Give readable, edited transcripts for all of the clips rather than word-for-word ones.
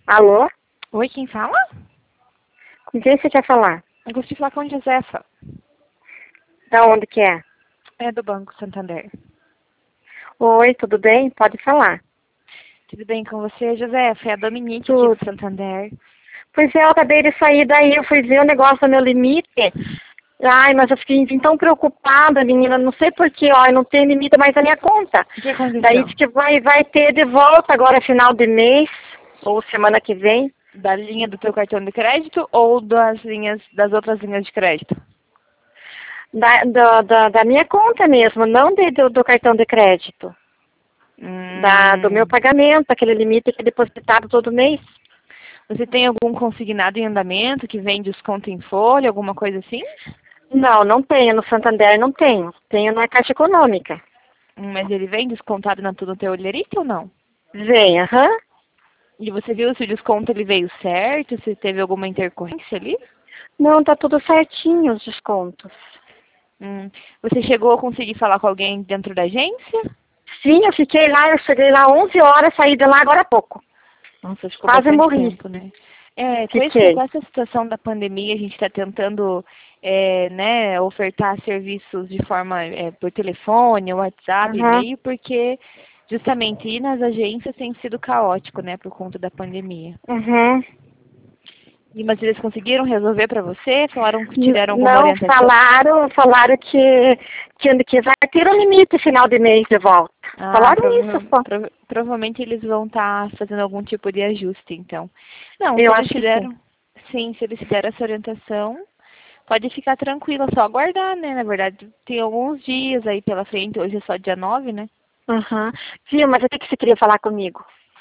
Alô? Oi, quem fala? Com quem você quer falar? Eu gostaria de falar com a Josefa. Da onde que é? É do Banco Santander. Oi, tudo bem? Pode falar. Tudo bem com você, Josefa? É a Dominique aqui Tudo. do Santander. Pois é, eu acabei de sair daí, eu fui ver o negócio do meu limite. Ai, mas eu fiquei tão preocupada, menina, não sei porquê, ó, eu não tenho limite mais na minha conta. O que aconteceu? Daí diz que vai ter de volta agora final de mês, ou semana que vem. Da linha do teu cartão de crédito ou das outras linhas de crédito? Da minha conta mesmo, não do cartão de crédito. Do meu Hum, pagamento, aquele limite que é depositado todo mês. Você tem algum consignado em andamento que vem desconto em folha, alguma coisa assim? Não, não tenho. No Santander não tenho. Tenho na Caixa Econômica. Mas ele vem descontado no teu olharite ou não? Vem, aham. E você viu se o desconto ele veio certo, se teve alguma intercorrência ali? Não, tá tudo certinho os descontos. Você chegou a conseguir falar com alguém dentro da agência? Sim, eu cheguei lá 11 horas, saí de lá agora há pouco. Nossa, ficou Quase bastante morri. tempo, né? É, com Fiquei. essa situação da pandemia, a gente está tentando, né, ofertar serviços de forma, por telefone, WhatsApp, Aham. e-mail, porque justamente ir nas agências tem sido caótico, né, por conta da pandemia. Uhum. Mas eles conseguiram resolver para você? Falaram que te deram alguma Não, orientação? falaram que vai ter um limite final de mês de volta. Ah, Falaram isso só. provavelmente eles vão estar fazendo algum tipo de ajuste, então. Não, se Eu eles acho te que sim. deram, sim, se eles te deram essa orientação, pode ficar tranquila, só aguardar, né? Na verdade, tem alguns dias aí pela frente, hoje é só dia 9, né? Uhum. Viu, mas o que você queria falar comigo?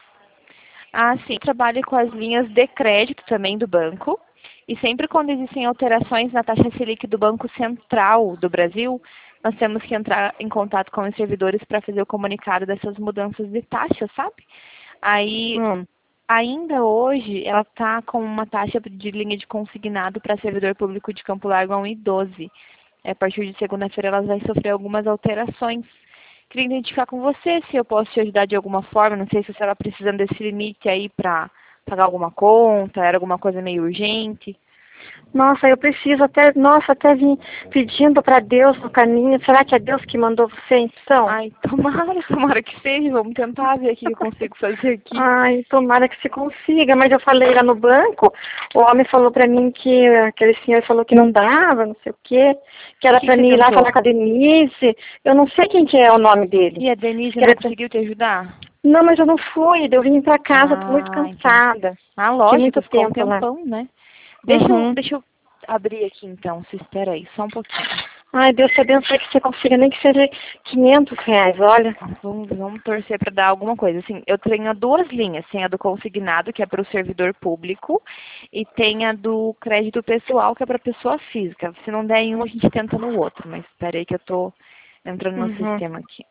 Ah, sim, trabalho com as linhas de crédito também do banco. E sempre quando existem alterações na taxa Selic do Banco Central do Brasil, nós temos que entrar em contato com os servidores para fazer o comunicado dessas mudanças de taxa, sabe? Aí, Hum. ainda hoje, ela está com uma taxa de linha de consignado para servidor público de Campo Largo a 1,12. A partir de segunda-feira, ela vai sofrer algumas alterações. Queria identificar com você se eu posso te ajudar de alguma forma. Não sei se você estava precisando desse limite aí para pagar alguma conta, era alguma coisa meio urgente. Nossa, eu preciso até vim pedindo para Deus no caminho. Será que é Deus que mandou você, então? Ai, tomara, tomara que seja. Vamos tentar ver o que eu consigo fazer aqui. Ai, tomara que se consiga. Mas eu falei lá no banco, o homem falou para mim que aquele senhor falou que não dava, não sei o quê, que O era que para você mim ir lá tentou? falar com a Denise. Eu não sei quem que é o nome dele. E a Diz Denise que não era conseguiu te ajudar? Não, mas eu não fui. Eu vim para casa, tô muito Ah, entendi. cansada. Ah, Fiquei lógico, muito ficou um tempo lá. tempão, né? Uhum. Deixa eu abrir aqui então, se espera aí, só um pouquinho. Ai, Deus te abençoe que você consiga, nem que seja R$ 500, olha. Vamos torcer para dar alguma coisa. Assim, eu tenho duas linhas. Tem a do consignado, que é para o servidor público, e tem a do crédito pessoal, que é para pessoa física. Se não der em um, a gente tenta no outro. Mas espera aí que eu estou entrando no Uhum. sistema aqui.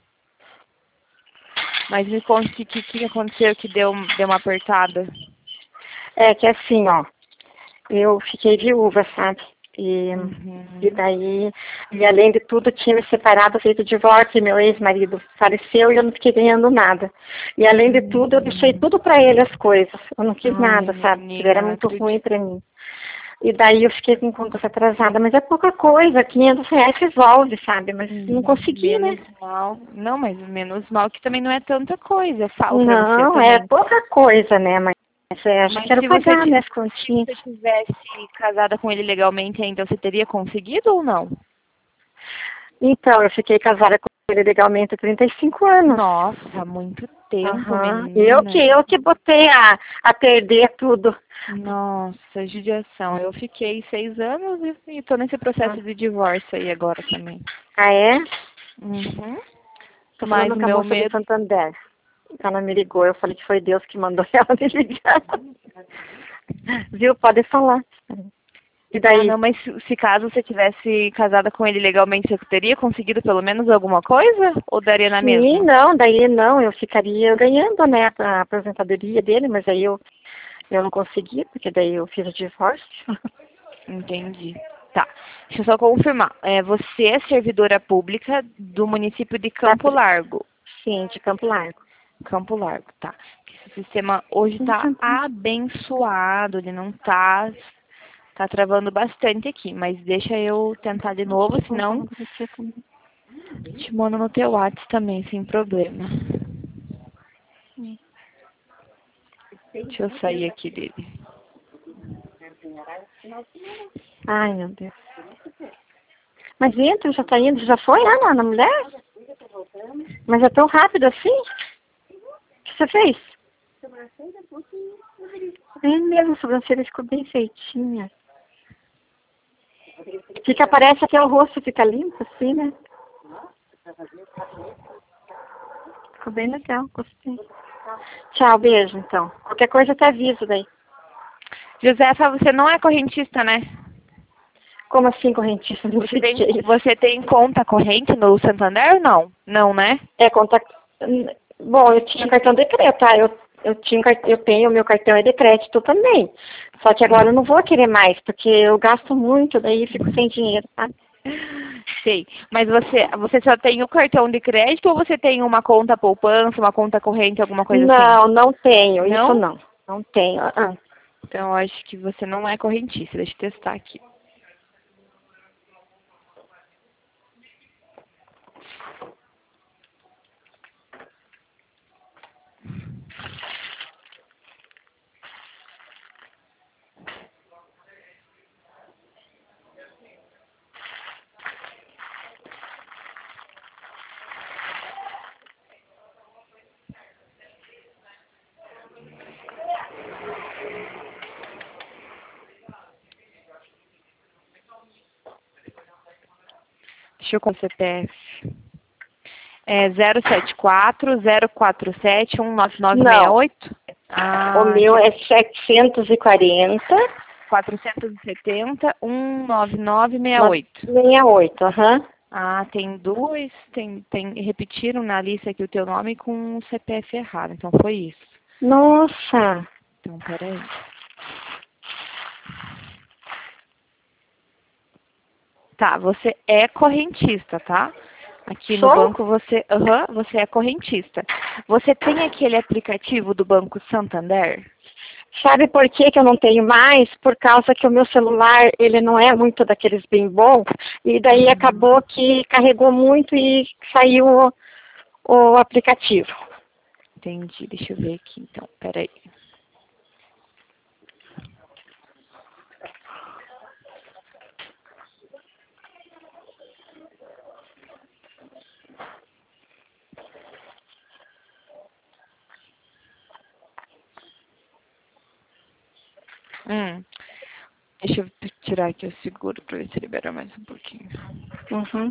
Mas me conte o que aconteceu que deu uma apertada. É que assim, ó, eu fiquei viúva, sabe? E Uhum. daí, e além de tudo, tinha me separado, feito divórcio, e meu ex-marido faleceu e eu não fiquei ganhando nada. E além de tudo, eu deixei Uhum. tudo para ele as coisas. Eu não quis Ai, nada, sabe? Porque ele era menina, não muito ruim acredito. para mim. E daí eu fiquei com contas atrasada, mas é pouca coisa, R$ 500 resolve, sabe? Mas não consegui, né? Menos mal. Não, mas menos mal que também não é tanta coisa. Falo pra você Não, é também. pouca coisa, né? Mas acho que Mas quero pagar minhas se continhas. você tivesse casada com ele legalmente ainda, você teria conseguido ou não? Então, eu fiquei casada com ele legalmente há 35 anos. Nossa, muito tempo, Aham. menina. Eu que botei a perder tudo. Nossa, judiação. Eu fiquei 6 anos e tô nesse processo de divórcio aí agora também. Ah, é? Uhum. Tô Mas falando o com a meu moça do medo. Santander. Ela me ligou, eu falei que foi Deus que mandou ela me ligar. Viu? Pode falar. E Ah, daí? não, mas se caso você tivesse casada com ele legalmente, você teria conseguido pelo menos alguma coisa? Ou daria na Sim, mesma? não, daí não, eu ficaria ganhando, né, a aposentadoria dele, mas aí eu não consegui, porque daí eu fiz o divórcio. Entendi. Tá. Deixa eu só confirmar. Você é servidora pública do município de Da, Campo Largo. sim, de Campo Largo. Campo Largo, tá. O sistema hoje tá abençoado, ele não tá travando bastante aqui, mas deixa eu tentar de novo, senão te mando no teu WhatsApp também, sem problema. Deixa eu sair aqui dele. Ai, meu Deus. Mas entra, já tá indo, já foi, Ana, na mulher? Mas é tão rápido assim? O que você fez? É mesmo, a sobrancelha ficou bem feitinha. Fica, parece até o rosto fica limpo, assim, né? Ficou bem legal, gostei. Tchau, beijo, então. Qualquer coisa eu te aviso daí. Josefa, você não é correntista, né? Como assim, correntista? Não sei o que é isso. Você tem conta corrente no Santander ou não? Não, né? É, conta... Bom, eu tinha cartão de crédito, tá? Eu tenho, meu cartão é de crédito também. Só que agora eu não vou querer mais, porque eu gasto muito, daí fico sem dinheiro, tá? Sei. Mas você só tem o cartão de crédito ou você tem uma conta poupança, uma conta corrente, alguma coisa assim? Não, não tenho. Não? Isso não. Não tenho. Então, eu acho que você não é correntista. Deixa eu testar aqui. Deixa eu com o CPF. É 074-047-19968? O meu é 740. 470-19968. 68, aham. Ah, tem duas, repetiram na lista aqui o teu nome com o CPF errado, então foi isso. Nossa. Então, peraí. Tá, você é correntista, tá? Aqui no Sou? banco você é correntista. Você tem aquele aplicativo do Banco Santander? Sabe por que que eu não tenho mais? Por causa que o meu celular, ele não é muito daqueles bem bons, e daí acabou que carregou muito e saiu o aplicativo. Entendi, deixa eu ver aqui então, peraí. Deixa eu tirar aqui o seguro para ver se libera mais um pouquinho. Uhum.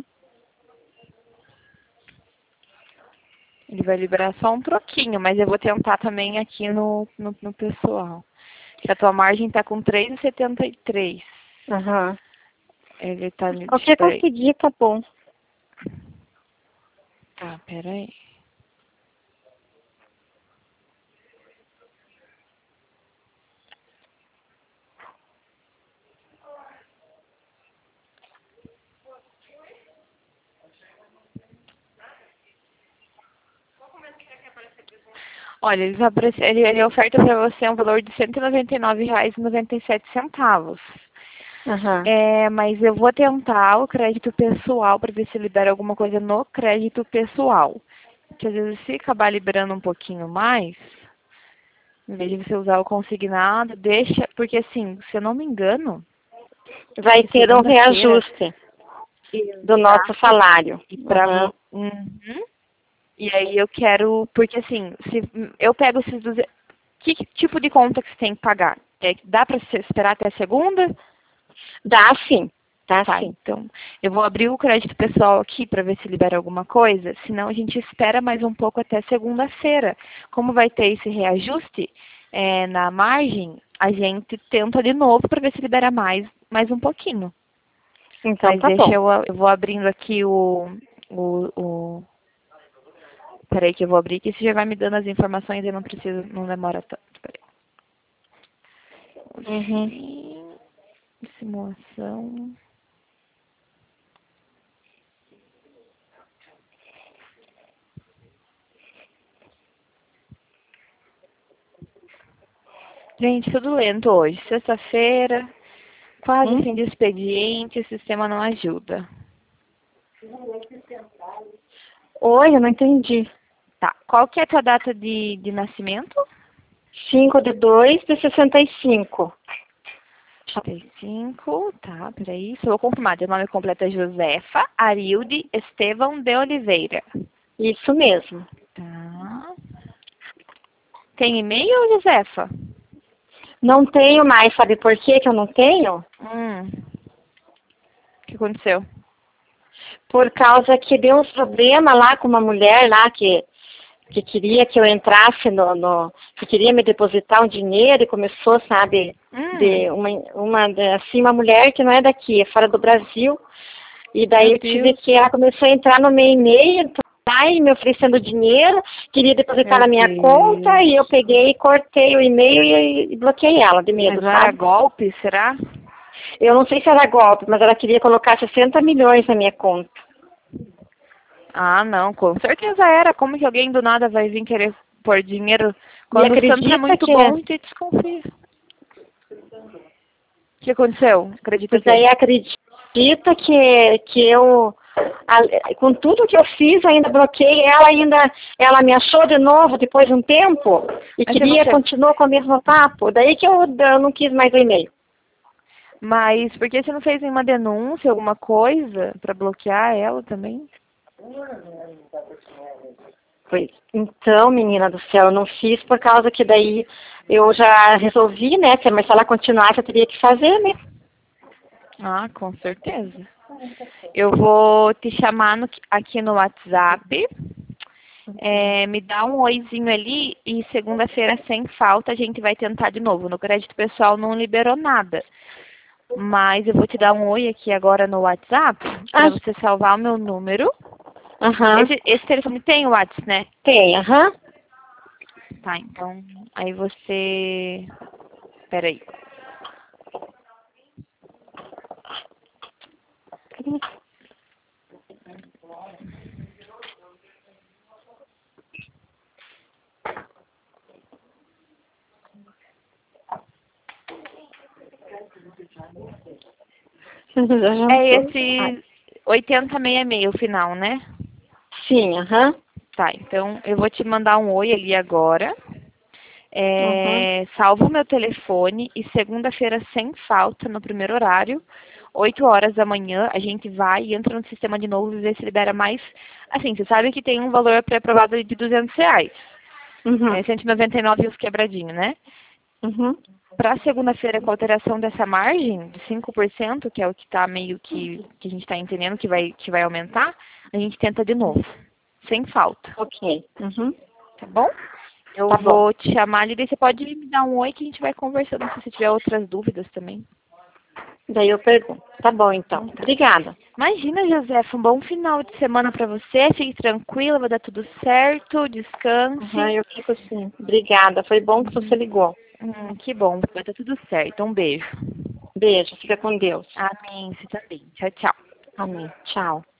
Ele vai liberar só um troquinho, mas eu vou tentar também aqui no pessoal. Que a tua margem tá com 3,73. Uhum. Ele tá ali, O que peraí. conseguir, tá bom. Tá, peraí. Olha, ele oferta para você um valor de R$ 199,97. Uhum. Mas eu vou tentar o crédito pessoal para ver se libera alguma coisa no crédito pessoal. Porque às vezes se acabar liberando um pouquinho mais, em vez de você usar o consignado, deixa, porque assim, se eu não me engano, Vai ter um reajuste do nosso salário. E aí eu quero, porque assim, se eu pego esses 200, que tipo de conta que você tem que pagar? Dá para esperar até segunda? Dá sim, dá Tá, sim. então eu vou abrir o crédito pessoal aqui para ver se libera alguma coisa, senão a gente espera mais um pouco até segunda-feira. Como vai ter esse reajuste na margem, a gente tenta de novo para ver se libera mais um pouquinho. Então Mas tá deixa bom. eu vou abrindo aqui peraí que eu vou abrir, que isso já vai me dando as informações e não demora tanto. Peraí. Uhum. Simulação. Gente, tudo lento hoje. Sexta-feira, quase fim de expediente, o sistema não ajuda. Oi, eu não entendi. Tá, qual que é a tua data de nascimento? 5/2/65. 35, tá, peraí, só vou confirmar. Teu nome completo é Josefa Arilde Estevão de Oliveira. Isso mesmo. Tá. Tem e-mail, Josefa? Não tenho mais, sabe por quê que eu não tenho? O que aconteceu? Por causa que deu uns problemas lá com uma mulher lá que queria que eu entrasse que queria me depositar um dinheiro e começou, sabe, de uma mulher que não é daqui, é fora do Brasil. E daí eu tive que, ela começou a entrar no meu e-mail, e me oferecendo dinheiro, queria depositar na minha conta, e eu peguei e cortei o e-mail e bloqueei ela, de medo, Mas não era golpe, será? Eu não sei se era golpe, mas ela queria colocar 60 milhões na minha conta. Ah, não, com certeza era. Como que alguém do nada vai vir querer pôr dinheiro quando o santo é muito bom e te desconfia? O que aconteceu? Acredita que... Daí acredita que eu, com tudo que eu fiz, ainda bloqueei ela, ela me achou de novo depois de um tempo e queria continuar com o mesmo papo. Daí que eu não quis mais o e-mail. Mas por que você não fez nenhuma denúncia, alguma coisa, para bloquear ela também? Pois, então, menina do céu, eu não fiz por causa que daí eu já resolvi, né, que se ela continuasse eu teria que fazer, né? Ah, com certeza. Eu vou te chamar aqui no WhatsApp, me dá um oizinho ali e segunda-feira sem falta a gente vai tentar de novo. No crédito pessoal não liberou nada, mas eu vou te dar um oi aqui agora no WhatsApp para você salvar o meu número. Esse telefone tem o WhatsApp, né? Tem, Tá, então, aí você... Peraí. É esse 8066 o final, né? Sim, Tá, então eu vou te mandar um oi ali agora. Salva o meu telefone e segunda-feira sem falta, no primeiro horário, 8 horas da manhã, a gente vai e entra no sistema de novo e vê se libera mais. Assim, você sabe que tem um valor pré-aprovado de R$200. 199 e uns quebradinho, né? Para segunda-feira, com a alteração dessa margem de 5%, que é o que está meio que a gente está entendendo que vai aumentar, a gente tenta de novo, sem falta. Ok. Tá bom? Eu vou te chamar ali, daí você pode me dar um oi que a gente vai conversando, se você tiver outras dúvidas também. Daí eu pergunto. Tá bom, então. Obrigada. Imagina, Josefa, um bom final de semana para você. Fique tranquila, vai dar tudo certo, descanse. Eu fico assim. Obrigada. Foi bom que você ligou. Que bom, vai dar tudo certo. Um beijo. Beijo. Fica com Deus. Amém. Você também. Tchau, tchau. Amém. Tchau.